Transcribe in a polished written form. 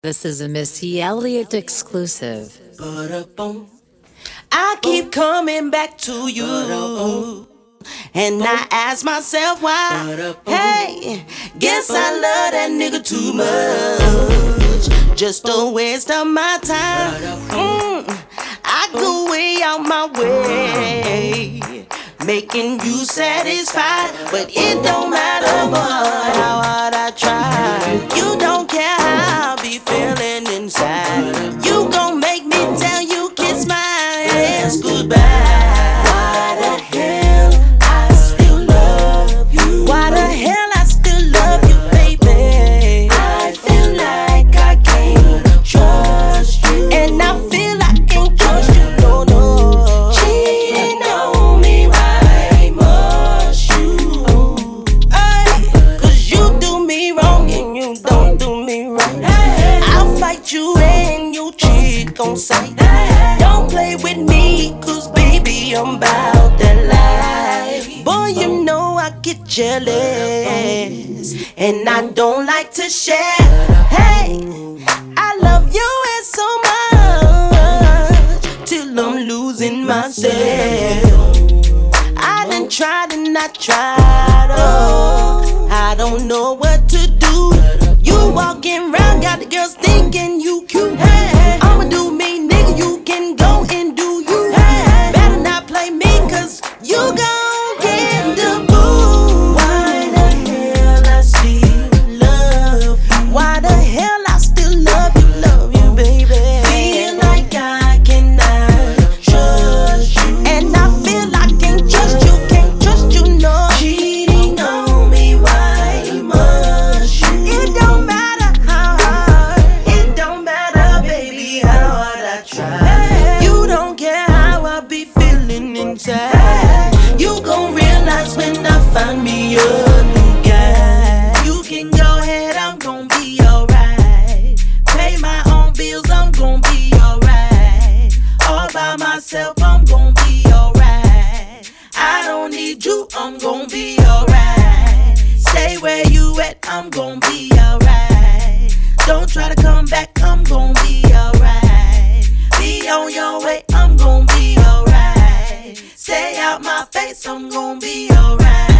This is a Missy Elliott exclusive. I keep coming back to you, and I ask myself why. Hey, guess I love that nigga too much. Just a waste of my time. I go way out my way, making you satisfied, but it don't matter what, how hard I try. You don't care how I be feeling inside. You gon' make me tell you kiss my ass goodbye. Why the hell I still love you? Why the hell I still love you, baby? I feel like I can't trust you, and I feel I can't trust you, no, no. Cheating on me, why must you? Ay, 'cause you do me wrong and you don't do me right. I'll fight you and you cheat gon' say. Don't play with me, 'cause baby I'm about that life. Boy, you know I get jealous, and I don't like to share. Hey, I love you and so much, till I'm losing myself. I done tried and I tried, oh, I don't know what to do. You walking round, got the girls thinking you cute. Hey, I'ma do me, nigga, you can go and do you. Hey, better not play me, 'cause you gon' get the boo. Why the hell I still love you? Why the hell I still love you, baby? Feel like I cannot trust you, and I feel I can't trust you, no. Cheating on me, why must you? It don't matter how hard, it don't matter, baby, how hard I try. You don't care how I be feeling inside. You gon' realize when I find me a new guy. You can go ahead, I'm gon' be alright. Pay my own bills, I'm gon' be alright. All by myself, I'm gon' be alright. I don't need you, I'm gon' be alright. Stay where you at, I'm gon' be alright. Don't try to come back, I'm gon' be alright. Be on your way, I'm gon' be alright. Stay out my face, I'm gon' be alright.